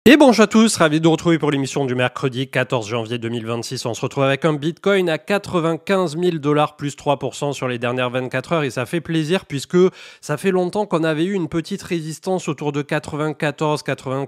Et bonjour à tous, ravi de vous retrouver pour l'émission du mercredi 14 janvier 2026. On se retrouve avec un Bitcoin à 95 000 $ plus 3% sur les dernières 24 heures et ça fait plaisir puisque ça fait longtemps qu'on avait eu une petite résistance autour de 94,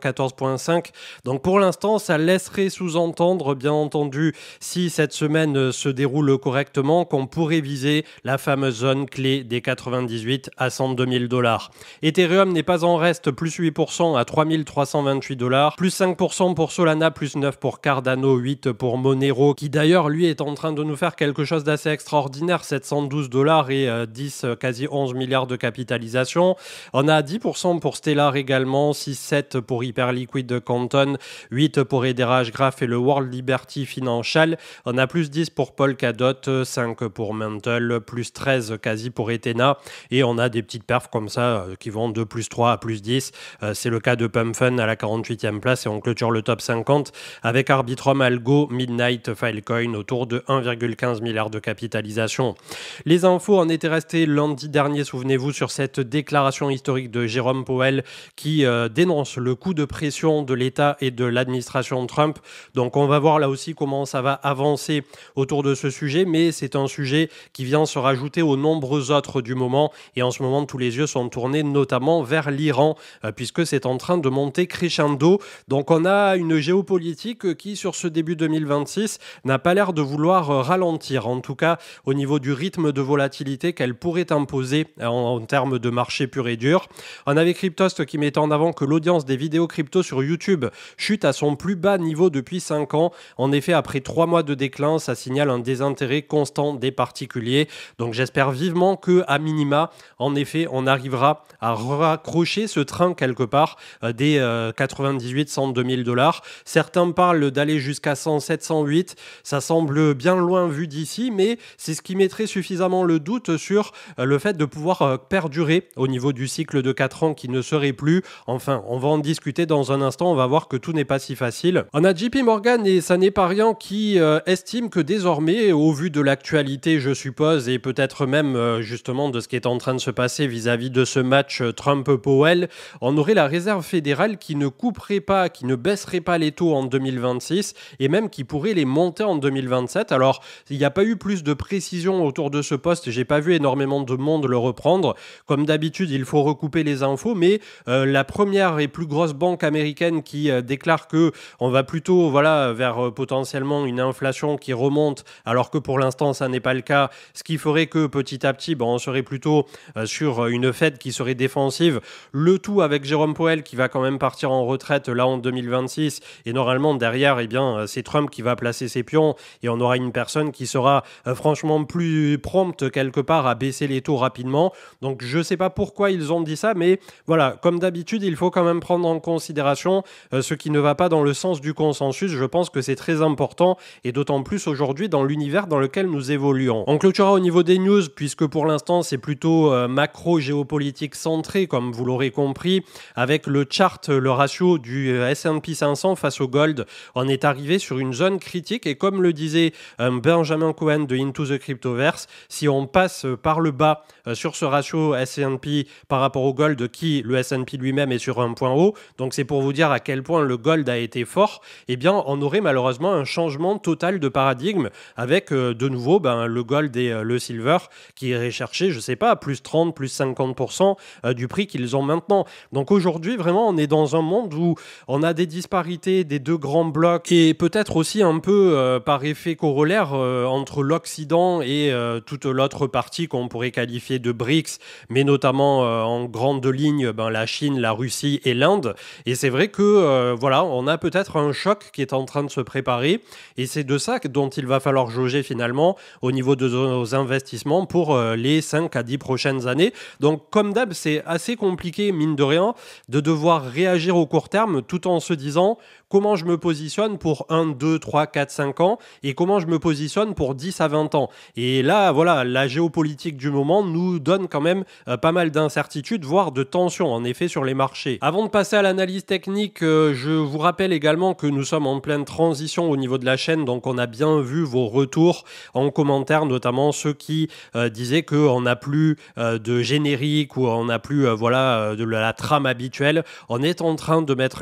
94,5. Donc pour l'instant, ça laisserait sous-entendre, bien entendu, si cette semaine se déroule correctement, qu'on pourrait viser la fameuse zone clé des 98 à 102 000 $. Ethereum n'est pas en reste, plus 8% à 3 328 $. Plus 5% pour Solana, plus 9 pour Cardano, 8 pour Monero, qui d'ailleurs lui est en train de nous faire quelque chose d'assez extraordinaire, 712 $ et 10, quasi 11 milliards de capitalisation. On a 10% pour Stellar également, 6,7 pour Hyperliquid Canton, 8 pour Hedera Graph et le World Liberty Financial. On a plus 10 pour Polkadot, 5 pour Mantle, plus 13 quasi pour Ethena. Et on a des petites perfs comme ça qui vont de plus 3 à plus 10. C'est le cas de Pumpfun à la 48e place et on clôture le top 50 avec Arbitrum, Algo, Midnight, Filecoin autour de 1,15 milliard de capitalisation. Les infos en étaient restées lundi dernier, souvenez-vous, sur cette déclaration historique de Jérôme Powell qui dénonce le coup de pression de l'État et de l'administration Trump. Donc on va voir là aussi comment ça va avancer autour de ce sujet, mais c'est un sujet qui vient se rajouter aux nombreux autres du moment et en ce moment tous les yeux sont tournés notamment vers l'Iran puisque c'est en train de monter crescendo. Donc on a une géopolitique qui, sur ce début 2026, n'a pas l'air de vouloir ralentir, en tout cas au niveau du rythme de volatilité qu'elle pourrait imposer en termes de marché pur et dur. On avait Cryptost qui mettait en avant que l'audience des vidéos crypto sur YouTube chute à son plus bas niveau depuis 5 ans. En effet, après 3 mois de déclin, ça signale un désintérêt constant des particuliers. Donc j'espère vivement que, à minima, en effet, on arrivera à raccrocher ce train quelque part des 98 102 000 $. Certains parlent d'aller jusqu'à 107, 108. Ça semble bien loin vu d'ici, mais c'est ce qui mettrait suffisamment le doute sur le fait de pouvoir perdurer au niveau du cycle de 4 ans qui ne serait plus. Enfin, on va en discuter dans un instant. On va voir que tout n'est pas si facile. On a JP Morgan et ça n'est pas rien qui estime que désormais, au vu de l'actualité, je suppose, et peut-être même justement de ce qui est en train de se passer vis-à-vis de ce match Trump-Powell, on aurait la réserve fédérale qui ne couperait pas, qui ne baisserait pas les taux en 2026 et même qui pourrait les monter en 2027. Alors, il n'y a pas eu plus de précision autour de ce poste. J'ai pas vu énormément de monde le reprendre. Comme d'habitude, il faut recouper les infos, mais la première et plus grosse banque américaine qui déclare que on va plutôt vers potentiellement une inflation qui remonte, alors que pour l'instant, ça n'est pas le cas. Ce qui ferait que petit à petit, on serait plutôt sur une Fed qui serait défensive. Le tout avec Jérôme Powell qui va quand même partir en retraite là en 2026 et normalement derrière c'est Trump qui va placer ses pions et on aura une personne qui sera franchement plus prompte quelque part à baisser les taux rapidement. Donc je sais pas pourquoi ils ont dit ça, mais voilà, comme d'habitude il faut quand même prendre en considération ce qui ne va pas dans le sens du consensus. Je pense que c'est très important et d'autant plus aujourd'hui dans l'univers dans lequel nous évoluons. On clôturera au niveau des news puisque pour l'instant c'est plutôt macro géopolitique centré comme vous l'aurez compris avec le chart, le ratio du S&P 500 face au gold. On est arrivé sur une zone critique et comme le disait Benjamin Cohen de Into the Cryptoverse, si on passe par le bas sur ce ratio S&P par rapport au gold qui, le S&P lui-même est sur un point haut, donc c'est pour vous dire à quel point le gold a été fort, eh bien on aurait malheureusement un changement total de paradigme avec de nouveau le gold et le silver qui iraient chercher, je sais pas, à plus 30, plus 50% du prix qu'ils ont maintenant. Donc aujourd'hui, vraiment, on est dans un monde où on a des disparités des deux grands blocs et peut-être aussi un peu par effet corollaire entre l'Occident et toute l'autre partie qu'on pourrait qualifier de BRICS, mais notamment en grande ligne la Chine, la Russie et l'Inde. Et c'est vrai que on a peut-être un choc qui est en train de se préparer et c'est de ça dont il va falloir jauger finalement au niveau de nos investissements pour les 5 à 10 prochaines années. Donc comme d'hab, c'est assez compliqué, mine de rien, de devoir réagir au court terme tout en se disant comment je me positionne pour 1, 2, 3, 4, 5 ans et comment je me positionne pour 10 à 20 ans. Et là, la géopolitique du moment nous donne quand même pas mal d'incertitudes, voire de tensions en effet sur les marchés. Avant de passer à l'analyse technique, je vous rappelle également que nous sommes en pleine transition au niveau de la chaîne, donc on a bien vu vos retours en commentaire, notamment ceux qui disaient qu'on n'a plus de générique ou on n'a plus de la trame habituelle. On est en train de mettre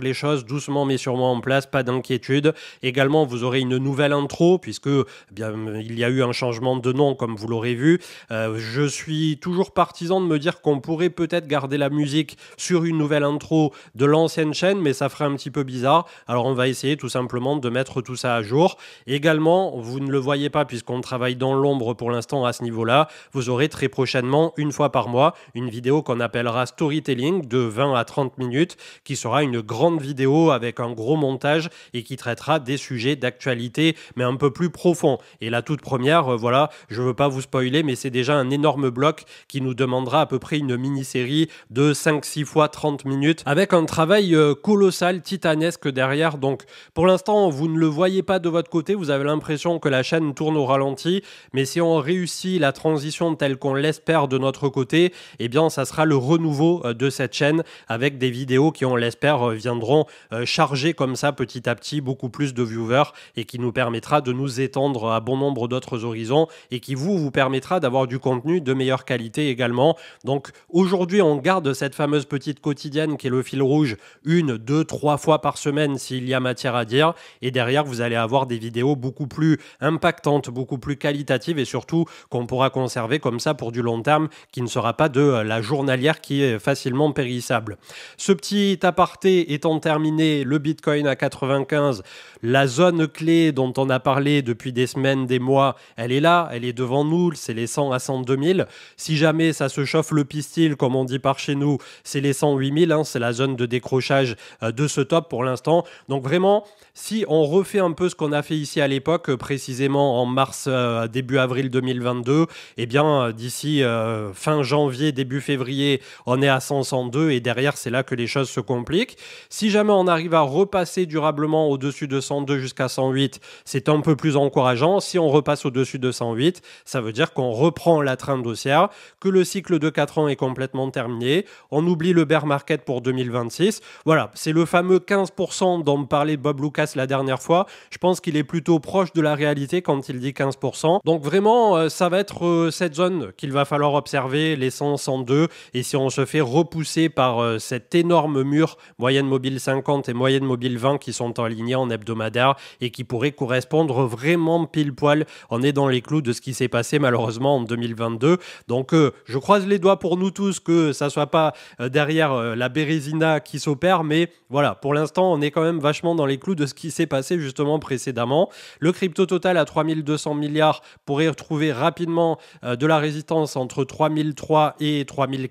mettre les choses doucement mais sûrement en place, pas d'inquiétude. Également, vous aurez une nouvelle intro puisque bien, il y a eu un changement de nom comme vous l'aurez vu. Je suis toujours partisan de me dire qu'on pourrait peut-être garder la musique sur une nouvelle intro de l'ancienne chaîne, mais ça ferait un petit peu bizarre. Alors on va essayer tout simplement de mettre tout ça à jour. Également, vous ne le voyez pas puisqu'on travaille dans l'ombre pour l'instant à ce niveau-là, vous aurez très prochainement, une fois par mois, une vidéo qu'on appellera Storytelling de 20 à 30 minutes, qui sera une grande vidéo avec un gros montage et qui traitera des sujets d'actualité, mais un peu plus profonds. Et la toute première, voilà, je ne veux pas vous spoiler, mais c'est déjà un énorme bloc qui nous demandera à peu près une mini-série de 5-6 fois 30 minutes, avec un travail colossal, titanesque derrière. Donc pour l'instant, vous ne le voyez pas de votre côté, vous avez l'impression que la chaîne tourne au ralenti, mais si on réussit la transition telle qu'on l'espère de notre côté, eh bien ça sera le renouveau de cette chaîne avec des vidéos qui, on l'espère, viendront charger comme ça petit à petit beaucoup plus de viewers et qui nous permettra de nous étendre à bon nombre d'autres horizons et qui vous permettra d'avoir du contenu de meilleure qualité également. Donc aujourd'hui, on garde cette fameuse petite quotidienne qui est le fil rouge 1, 2, 3 fois par semaine s'il y a matière à dire, et derrière vous allez avoir des vidéos beaucoup plus impactantes, beaucoup plus qualitatives et surtout qu'on pourra conserver comme ça pour du long terme, qui ne sera pas de la journalière qui est facilement périssable. Ce petit aparté étant terminé, le Bitcoin à 95, la zone clé dont on a parlé depuis des semaines, des mois, elle est là, elle est devant nous, c'est les 100 à 102 000. Si jamais ça se chauffe le pistil, comme on dit par chez nous, c'est les 108 000, c'est la zone de décrochage de ce top pour l'instant. Donc vraiment, si on refait un peu ce qu'on a fait ici à l'époque, précisément en mars, début avril 2022, eh bien d'ici fin janvier, début février, on est à 102 et derrière c'est là que les choses se compliquent. Si jamais on arrive à repasser durablement au-dessus de 102 jusqu'à 108, c'est un peu plus encourageant. Si on repasse au-dessus de 108, ça veut dire qu'on reprend la trend haussière, que le cycle de 4 ans est complètement terminé, on oublie le bear market pour 2026. Voilà, c'est le fameux 15% dont me parlait Bob Lucas la dernière fois. Je pense qu'il est plutôt proche de la réalité quand il dit 15%. Donc vraiment, ça va être cette zone qu'il va falloir observer, les 100, 102. Et si on se fait repousser par cet énorme mur, moyenne mobile 50 et moyenne mobile 20 qui sont alignés en hebdomadaire et qui pourraient correspondre vraiment pile poil, on est dans les clous de ce qui s'est passé malheureusement en 2022. Donc je croise les doigts pour nous tous que ça soit pas derrière la Bérésina qui s'opère, mais voilà, pour l'instant on est quand même vachement dans les clous de ce qui s'est passé justement précédemment. Le crypto total à 3200 milliards pourrait retrouver rapidement de la résistance entre 3003 et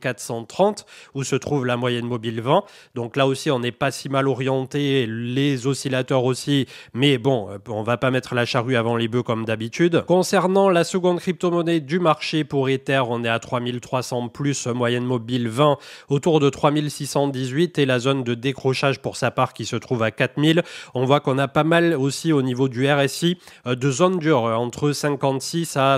3430 où se trouve la moyenne mobile 20. Donc là aussi on n'est pas si mal orienté, les oscillateurs aussi, mais bon, on va pas mettre la charrue avant les bœufs comme d'habitude. Concernant la seconde crypto-monnaie du marché pour Ether, on est à 3300 plus moyenne mobile 20 autour de 3618 et la zone de décrochage pour sa part qui se trouve à 4000. On voit qu'on a pas mal aussi au niveau du RSI de zones dures entre 56 à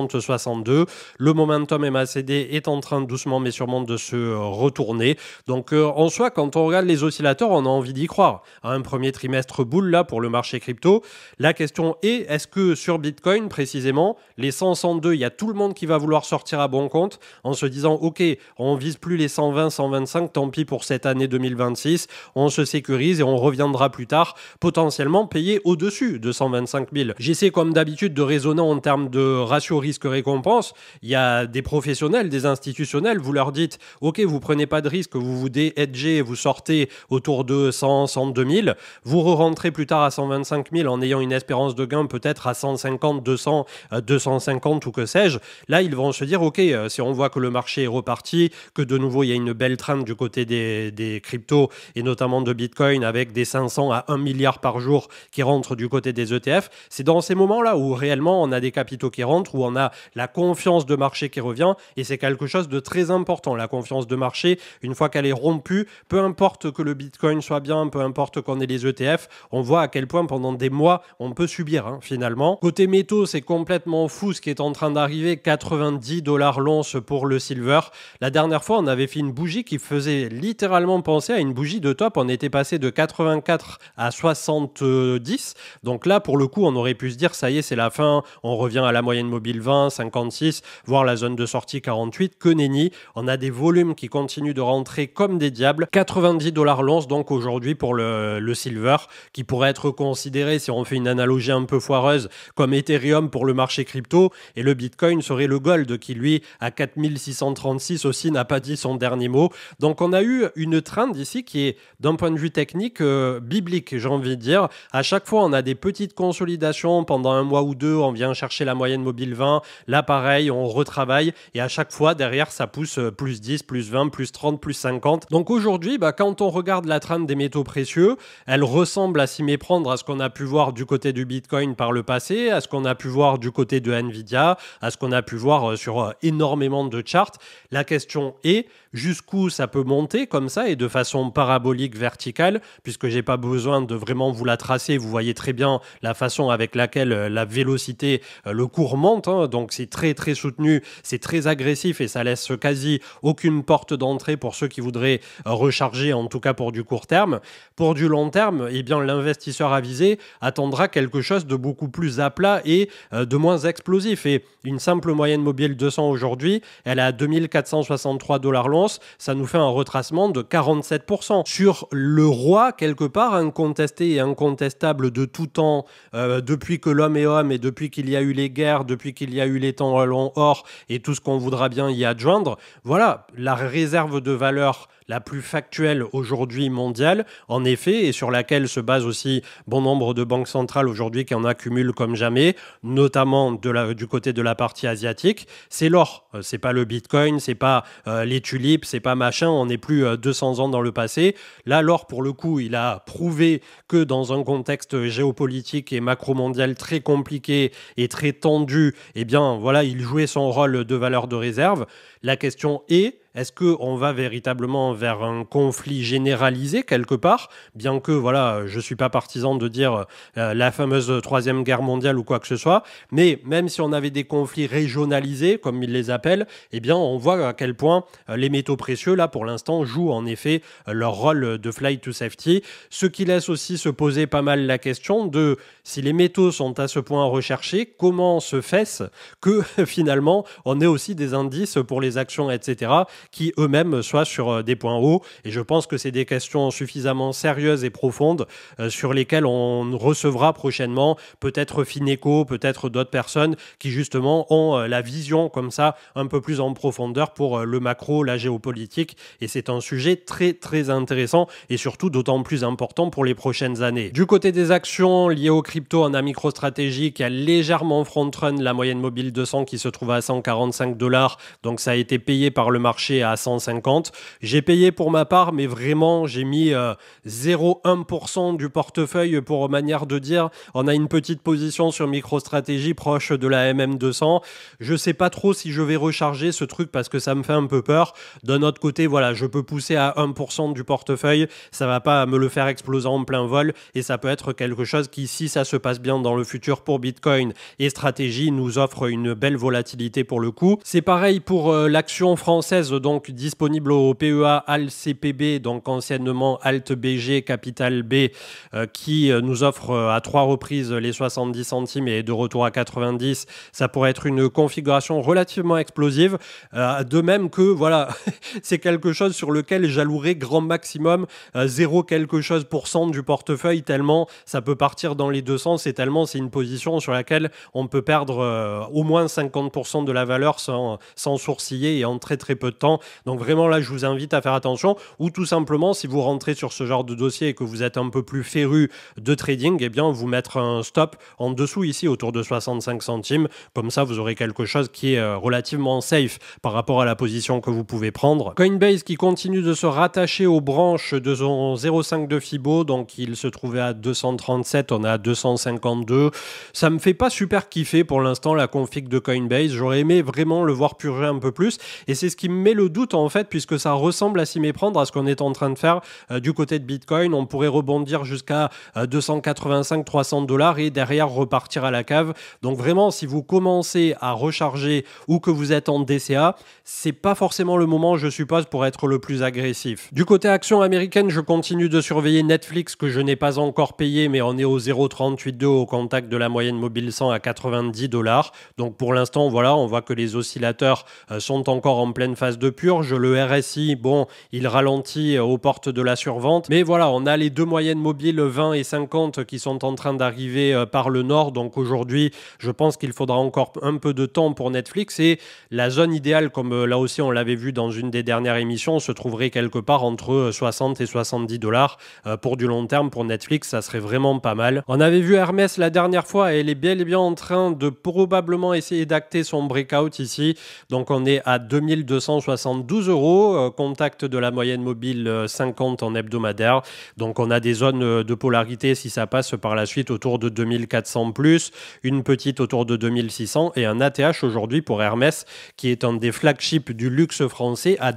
60-62. Le momentum MACD est en train doucement mais sûrement de se retourner. Donc en soi, quand on regarde les oscillateurs, on a envie d'y croire. Un premier trimestre boule là pour le marché crypto. La question est, est-ce que sur Bitcoin précisément, les 102, il y a tout le monde qui va vouloir sortir à bon compte en se disant ok, on vise plus les 120, 125, tant pis pour cette année 2026, on se sécurise et on reviendra plus tard potentiellement payer au-dessus de 125 000. J'essaie comme d'habitude de raisonner en termes de ratio risque-récompense. Il y a des professionnels, des institutionnels, vous leur dites ok, vous prenez pas de risque, vous vous dé-hedgez, vous sortez autour de 100, 102 000, vous re-rentrez plus tard à 125 000 en ayant une espérance de gain peut-être à 150, 200, 250 ou que sais-je. Là, ils vont se dire ok, si on voit que le marché est reparti, que de nouveau il y a une belle trend du côté des cryptos et notamment de Bitcoin avec des 500 à 1 milliard par jour qui rentrent du côté des ETF, c'est dans ces moments-là où réellement on a des capitaux qui rentrent, où on a la confiance de marché qui revient et c'est quelque chose de très important. La confiance de marché, une fois qu'elle est rompue, peu importe que le Bitcoin soit bien, peu importe qu'on ait les ETF, on voit à quel point pendant des mois on peut subir finalement. Côté métaux, c'est complètement fou ce qui est en train d'arriver, 90 $ l'once pour le silver. La dernière fois, on avait fait une bougie qui faisait littéralement penser à une bougie de top. On était passé de 84 à 70. Donc là, pour le coup, on aurait pu se dire, ça y est, c'est la fin. On revient à la moyenne mobile 20, 56, voire la zone de sortie 48. Que nenni. On a des volumes qui continuent de rentrer comme des diables. 90 $ l'once. tendance donc aujourd'hui pour le silver, qui pourrait être considéré, si on fait une analogie un peu foireuse, comme Ethereum pour le marché crypto, et le Bitcoin serait le gold, qui lui, à 4636 aussi, n'a pas dit son dernier mot. Donc on a eu une trend ici qui est, d'un point de vue technique, biblique, j'ai envie de dire. À chaque fois, on a des petites consolidations pendant un mois ou deux, on vient chercher la moyenne mobile 20, là pareil, on retravaille, et à chaque fois, derrière, ça pousse plus 10, plus 20, plus 30, plus 50. Donc aujourd'hui, quand on regarde la trend des métaux précieux, elle ressemble à s'y méprendre à ce qu'on a pu voir du côté du Bitcoin par le passé, à ce qu'on a pu voir du côté de Nvidia, à ce qu'on a pu voir sur énormément de charts. La question est jusqu'où ça peut monter comme ça et de façon parabolique verticale, puisque j'ai pas besoin de vraiment vous la tracer. Vous voyez très bien la façon avec laquelle la vélocité, le cours monte, hein. Donc c'est très très soutenu, c'est très agressif et ça laisse quasi aucune porte d'entrée pour ceux qui voudraient recharger, en tout cas pour du court terme. Pour du long terme, eh bien l'investisseur avisé attendra quelque chose de beaucoup plus à plat et de moins explosif. Et une simple moyenne mobile 200 aujourd'hui, elle est à 2463 $ l'once. Ça nous fait un retracement de 47%. Sur le roi, quelque part, incontesté et incontestable de tout temps, depuis que l'homme est homme et depuis qu'il y a eu les guerres, depuis qu'il y a eu les temps longs or et tout ce qu'on voudra bien y adjoindre, voilà, la réserve de valeur la plus factuelle aujourd'hui mondiale, en effet, et sur laquelle se base aussi bon nombre de banques centrales aujourd'hui qui en accumulent comme jamais, notamment du côté de la partie asiatique, c'est l'or. C'est pas le Bitcoin, c'est pas les tulipes, c'est pas machin, on n'est plus 200 ans dans le passé. Là, l'or, pour le coup, il a prouvé que dans un contexte géopolitique et macro-mondial très compliqué et très tendu, eh bien, voilà, il jouait son rôle de valeur de réserve. La question est, est-ce qu'on va véritablement vers un conflit généralisé quelque part? Bien que, voilà, je ne suis pas partisan de dire la fameuse Troisième Guerre mondiale ou quoi que ce soit, mais même si on avait des conflits régionalisés, comme ils les appellent, eh bien, on voit à quel point les métaux précieux, là, pour l'instant, jouent en effet leur rôle de flight to safety, ce qui laisse aussi se poser pas mal la question de si les métaux sont à ce point recherchés, comment se fait-ce que finalement, on ait aussi des indices pour les actions, etc., qui eux-mêmes soient sur des points hauts. Et je pense que c'est des questions suffisamment sérieuses et profondes sur lesquelles on recevra prochainement peut-être Fineco, peut-être d'autres personnes qui justement ont la vision comme ça un peu plus en profondeur pour le macro, la géopolitique. Et c'est un sujet très très intéressant et surtout d'autant plus important pour les prochaines années. Du côté des actions liées aux crypto, on a MicroStrategy qui a légèrement front-run la moyenne mobile 200 qui se trouve à 145 $. Donc ça a été payé par le marché à 150. J'ai payé pour ma part, mais vraiment, j'ai mis 0,1% du portefeuille pour manière de dire. On a une petite position sur MicroStrategy proche de la MM200. Je sais pas trop si je vais recharger ce truc parce que ça me fait un peu peur. D'un autre côté, voilà, je peux pousser à 1% du portefeuille. Ça va pas me le faire exploser en plein vol et ça peut être quelque chose qui, si ça se passe bien dans le futur pour Bitcoin et stratégie, nous offre une belle volatilité pour le coup. C'est pareil pour l'action française, donc disponible au PEA ALCPB, donc anciennement AltBG Capital B, qui nous offre à 3 reprises les 70 centimes et de retour à 90. Ça pourrait être une configuration relativement explosive. De même que, voilà, c'est quelque chose sur lequel j'allouerai grand maximum 0 quelque chose % du portefeuille, tellement ça peut partir dans les deux sens et tellement c'est une position sur laquelle on peut perdre au moins 50% de la valeur sans sourciller et en très très peu de temps. Donc vraiment là, je vous invite à faire attention, ou tout simplement, si vous rentrez sur ce genre de dossier et que vous êtes un peu plus féru de trading, eh bien vous mettre un stop en dessous ici autour de 65 centimes. Comme ça, vous aurez quelque chose qui est relativement safe par rapport à la position que vous pouvez prendre. Coinbase qui continue de se rattacher aux branches de son 0,5 de Fibo, donc il se trouvait à 237, on est à 252. Ça me fait pas super kiffer pour l'instant la config de Coinbase. J'aurais aimé vraiment le voir purger un peu plus et c'est ce qui me met le doute en fait, puisque ça ressemble à s'y méprendre à ce qu'on est en train de faire du côté de Bitcoin. On pourrait rebondir jusqu'à 285-300 $ et derrière repartir à la cave. Donc vraiment, si vous commencez à recharger ou que vous êtes en DCA, c'est pas forcément le moment, je suppose, pour être le plus agressif. Du côté action américaine, je continue de surveiller Netflix que je n'ai pas encore payé, mais on est au 0,382 au contact de la moyenne mobile 100 à 90 $. Donc pour l'instant, voilà, on voit que les oscillateurs sont encore en pleine phase de purge. Le RSI, bon, il ralentit aux portes de la survente. Mais voilà, on a les deux moyennes mobiles 20 et 50 qui sont en train d'arriver par le nord. Donc aujourd'hui, je pense qu'il faudra encore un peu de temps pour Netflix. Et la zone idéale, comme là aussi on l'avait vu dans une des dernières émissions, se trouverait quelque part entre 60 et 70 dollars pour du long terme. Pour Netflix, ça serait vraiment pas mal. On avait vu Hermès la dernière fois et elle est bel et bien en train de probablement essayer d'acter son breakout ici. Donc on est à 2272 euros, contact de la moyenne mobile 50 en hebdomadaire. Donc on a des zones de polarité si ça passe par la suite autour de 2400 plus, une petite autour de 2600 et un ATH aujourd'hui pour Hermès qui est un des flagships du luxe français à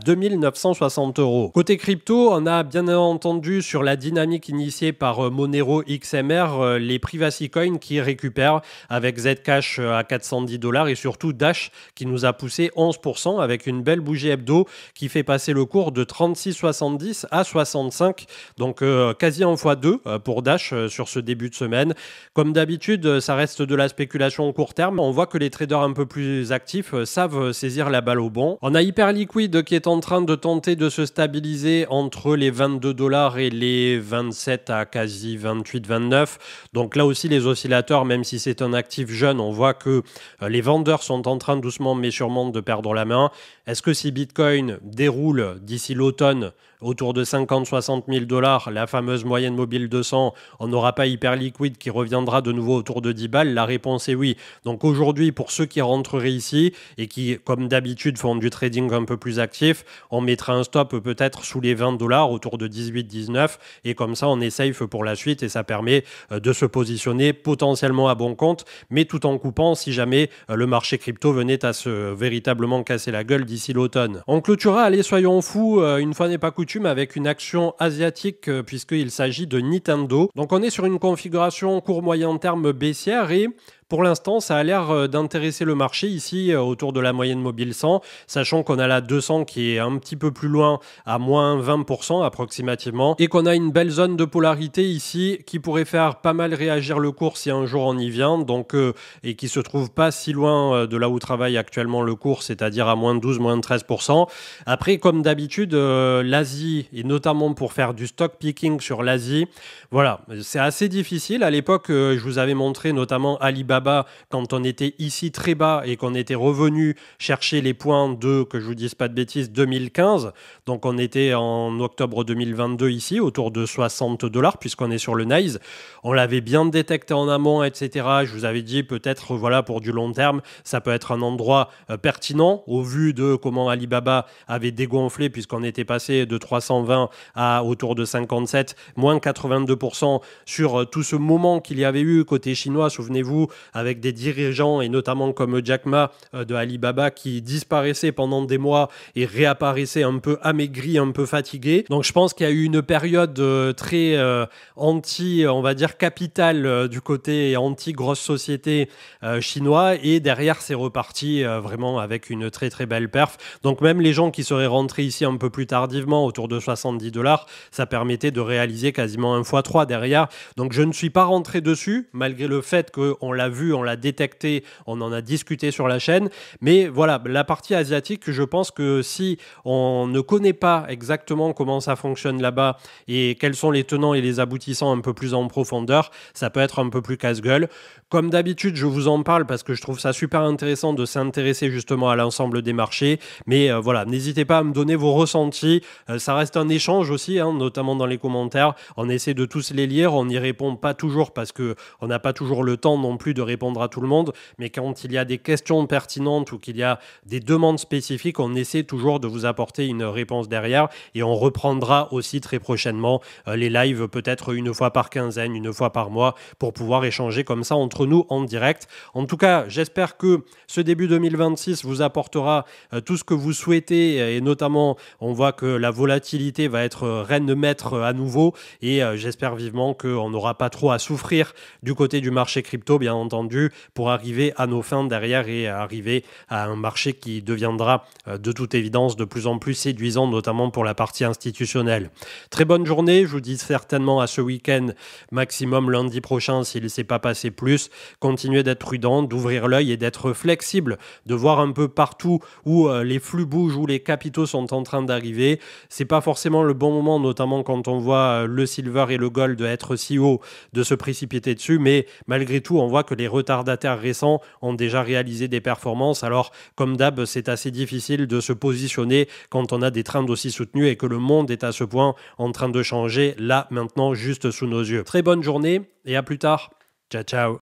2960 euros. Côté crypto, on a bien entendu sur la dynamique initiée par Monero XMR les Privacy Coin qui récupèrent avec Zcash à 410 dollars et surtout Dash qui nous a poussé 11% avec une belle bougie hebdo qui fait passer le cours de 36,70 à 65. Donc quasi en x2 pour Dash sur ce début de semaine. Comme d'habitude, ça reste de la spéculation court terme. On voit que les traders un peu plus actifs savent saisir la balle au bon. On a Hyperliquid qui est en train de tenter de se stabiliser entre les 22 dollars et les 27 à quasi 28, 29. Donc là aussi, les oscillateurs, même si c'est un actif jeune, on voit que les vendeurs sont en train doucement mais sûrement de perdre la main. Est-ce que si Bitcoin déroule d'ici l'automne autour de 50-60 000 dollars, la fameuse moyenne mobile 200, on n'aura pas Hyperliquid qui reviendra de nouveau autour de 10 balles? La réponse est oui. Donc aujourd'hui, pour ceux qui rentreraient ici et qui, comme d'habitude, font du trading un peu plus actif, on mettra un stop peut-être sous les 20 dollars, autour de 18-19, et comme ça, on est safe pour la suite et ça permet de se positionner potentiellement à bon compte, mais tout en coupant si jamais le marché crypto venait à se véritablement casser la gueule d'ici l'automne. On clôturera, allez, soyons fous, une fois n'est pas coutume, avec une action asiatique puisqu'il s'agit de Nintendo. Donc on est sur une configuration court-moyen terme baissière et pour l'instant, ça a l'air d'intéresser le marché ici autour de la moyenne mobile 100, sachant qu'on a la 200 qui est un petit peu plus loin à moins 20% approximativement et qu'on a une belle zone de polarité ici qui pourrait faire pas mal réagir le cours si un jour on y vient donc, et qui se trouve pas si loin de là où travaille actuellement le cours, c'est-à-dire à moins 12, moins 13%. Après, comme d'habitude, l'Asie, et notamment pour faire du stock picking sur l'Asie, voilà, c'est assez difficile. À l'époque, je vous avais montré notamment Alibaba quand on était ici très bas et qu'on était revenu chercher les points de, que je vous dise pas de bêtises, 2015. Donc on était en octobre 2022 ici, autour de 60 dollars puisqu'on est sur le NYSE. On l'avait bien détecté en amont, etc. Je vous avais dit peut-être, voilà, pour du long terme, ça peut être un endroit pertinent au vu de comment Alibaba avait dégonflé puisqu'on était passé de 320 à autour de 57, moins 82% sur tout ce moment qu'il y avait eu côté chinois, souvenez-vous, avec des dirigeants et notamment comme Jack Ma de Alibaba qui disparaissait pendant des mois et réapparaissait un peu amaigri, un peu fatigué. Donc je pense qu'il y a eu une période très anti, on va dire capital du côté anti-grosse société chinois et derrière c'est reparti vraiment avec une très très belle perf. Donc même les gens qui seraient rentrés ici un peu plus tardivement autour de 70 dollars, ça permettait de réaliser quasiment un x3 derrière. Donc je ne suis pas rentré dessus malgré le fait qu'on l'a vu, on l'a détecté, on en a discuté sur la chaîne. Mais voilà, la partie asiatique, je pense que si on ne connaît pas exactement comment ça fonctionne là-bas et quels sont les tenants et les aboutissants un peu plus en profondeur, ça peut être un peu plus casse-gueule. Comme d'habitude, je vous en parle parce que je trouve ça super intéressant de s'intéresser justement à l'ensemble des marchés. Mais voilà, n'hésitez pas à me donner vos ressentis. Ça reste un échange aussi, hein, notamment dans les commentaires. On essaie de tous les lire, on n'y répond pas toujours parce qu'on n'a pas toujours le temps non plus de répondre à tout le monde. Mais quand il y a des questions pertinentes ou qu'il y a des demandes spécifiques, on essaie toujours de vous apporter une réponse derrière. Et on reprendra aussi très prochainement les lives, peut-être une fois par quinzaine, une fois par mois, pour pouvoir échanger comme ça entre nous en direct. En tout cas, j'espère que ce début 2026 vous apportera tout ce que vous souhaitez et notamment, on voit que la volatilité va être reine de maître à nouveau et j'espère vivement qu'on n'aura pas trop à souffrir du côté du marché crypto, bien entendu. entendu, pour arriver à nos fins derrière et arriver à un marché qui deviendra de toute évidence de plus en plus séduisant, notamment pour la partie institutionnelle. Très bonne journée, je vous dis certainement à ce week-end, maximum lundi prochain s'il ne s'est pas passé plus. Continuez d'être prudent, d'ouvrir l'œil et d'être flexible, de voir un peu partout où les flux bougent, où les capitaux sont en train d'arriver. C'est pas forcément le bon moment, notamment quand on voit le silver et le gold être si haut, de se précipiter dessus, mais malgré tout, on voit que les retardataires récents ont déjà réalisé des performances. Alors, comme d'hab, c'est assez difficile de se positionner quand on a des trends aussi soutenus et que le monde est à ce point en train de changer, là, maintenant, juste sous nos yeux. Très bonne journée et à plus tard. Ciao, ciao.